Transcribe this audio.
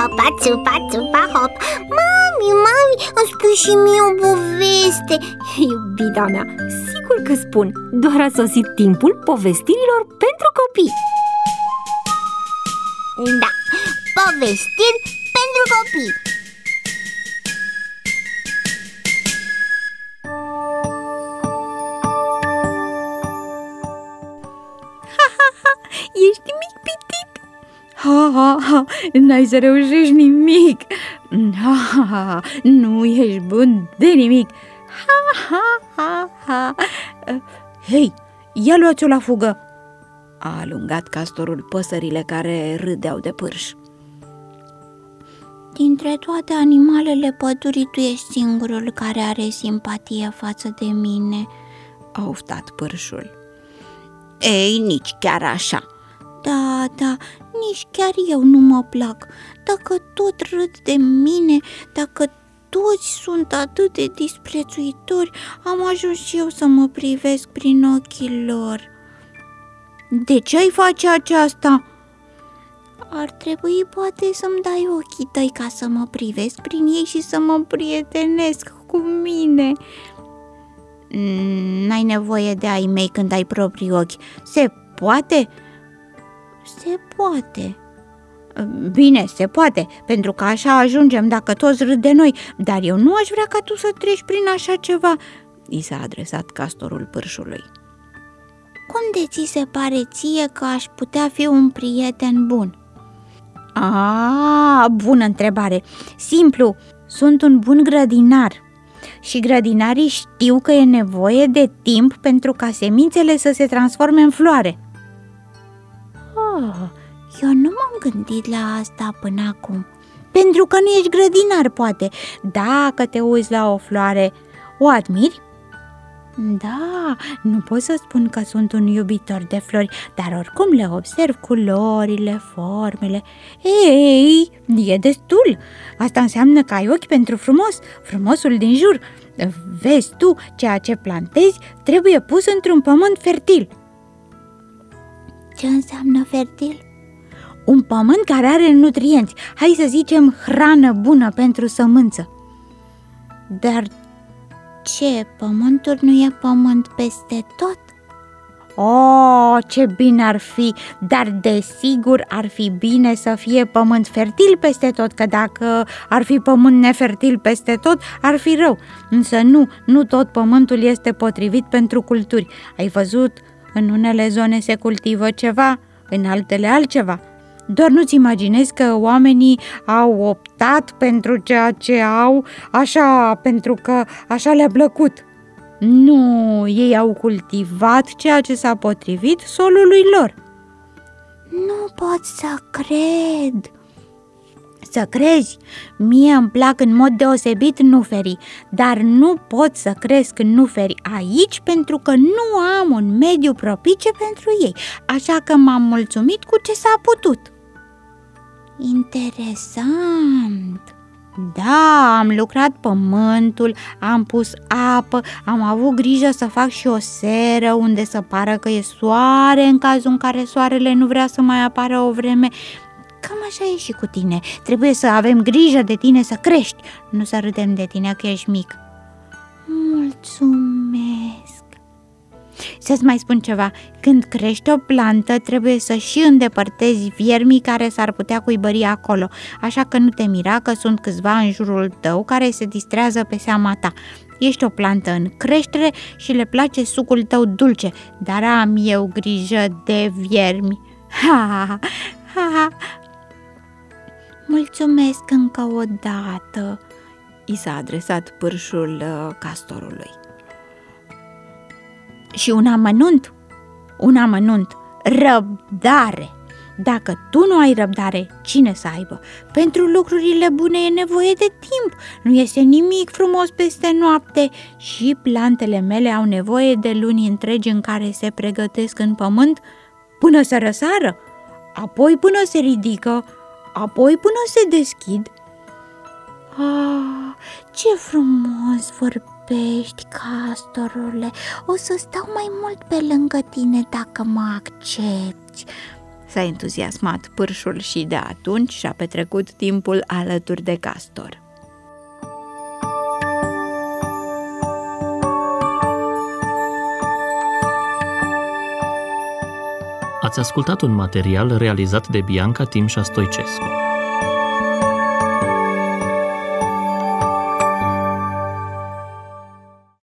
țupa, țupa, țupa, hop. Mami, îmi spui și mie o poveste. Iubita mea, sigur că spun. Doar a sosit timpul povestirilor pentru copii. Da, povestiri pentru copii. Ești mic pitic? Ha, n-ai să reușești nimic. Ha, nu ești bun de nimic. Ha. Hei, ia luați-o la fugă, a alungat castorul păsările care râdeau de pârș. Dintre toate animalele pădurii, tu ești singurul care are simpatie față de mine, a oftat pârșul. Ei, nici chiar așa. Da, nici chiar eu nu mă plac. Dacă tot râd de mine, dacă toți sunt atât de disprețuitori, am ajuns și eu să mă privesc prin ochii lor. De ce ai face aceasta? Ar trebui poate să-mi dai ochii tăi ca să mă privesc prin ei și să mă prietenesc cu mine. N-ai nevoie de ai mei când ai proprii ochi. Se poate? Se poate. Bine, se poate, pentru că așa ajungem dacă toți râd de noi. Dar eu nu aș vrea ca tu să treci prin așa ceva, i s-a adresat castorul pârșului. Cum de ți se pare ție că aș putea fi un prieten bun? Bună întrebare. Simplu, sunt un bun grădinar. Și grădinarii știu că e nevoie de timp pentru ca semințele să se transforme în floare. Eu nu m-am gândit la asta până acum. Pentru că nu ești grădinar, poate. Dacă te uiți la o floare, o admiri? Da, nu pot să spun că sunt un iubitor de flori, dar oricum le observ culorile, formele. Ei, e destul. Asta înseamnă că ai ochi pentru frumos, frumosul din jur. Vezi tu, ceea ce plantezi trebuie pus într-un pământ fertil. Ce înseamnă fertil? Un pământ care are nutrienți, hai să zicem hrană bună pentru sămânță. Dar ce, pământul nu e pământ peste tot? Ce bine ar fi, dar desigur ar fi bine să fie pământ fertil peste tot, că dacă ar fi pământ nefertil peste tot, ar fi rău. Însă nu tot pământul este potrivit pentru culturi. Ai văzut, în unele zone se cultivă ceva, în altele altceva. Doar nu-ți imaginezi că oamenii au optat pentru ceea ce au, așa, pentru că așa le-a plăcut. Nu, ei au cultivat ceea ce s-a potrivit solului lor. Nu pot să cred. Să crezi? Mie îmi plac în mod deosebit nuferii, dar nu pot să cresc nuferi aici pentru că nu am un mediu propice pentru ei, așa că m-am mulțumit cu ce s-a putut. Interesant! Da, am lucrat pământul, am pus apă, am avut grijă să fac și o seră unde să pară că e soare în cazul în care soarele nu vrea să mai apară o vreme. Cam așa e și cu tine, trebuie să avem grijă de tine să crești, nu să râdem de tine că ești mic. Mulțumesc! Să-ți mai spun ceva, când crește o plantă trebuie să și îndepărtezi viermii care s-ar putea cuibări acolo, așa că nu te mira că sunt câțiva în jurul tău care se distrează pe seama ta. Ești o plantă în creștere și le place sucul tău dulce, dar am eu grijă de viermi. Ha. Mulțumesc încă o dată, i s-a adresat pârșul castorului. Și un amănunt, răbdare. Dacă tu nu ai răbdare, cine să aibă? Pentru lucrurile bune e nevoie de timp, nu iese nimic frumos peste noapte și plantele mele au nevoie de luni întregi în care se pregătesc în pământ până să răsară, apoi până se ridică, apoi până se deschid. Ce frumos vorbești, castorule! O să stau mai mult pe lângă tine dacă mă accepti. S-a entuziasmat pârșul și de atunci și-a petrecut timpul alături de castor. Ați ascultat un material realizat de Bianca Timșa Stoicescu.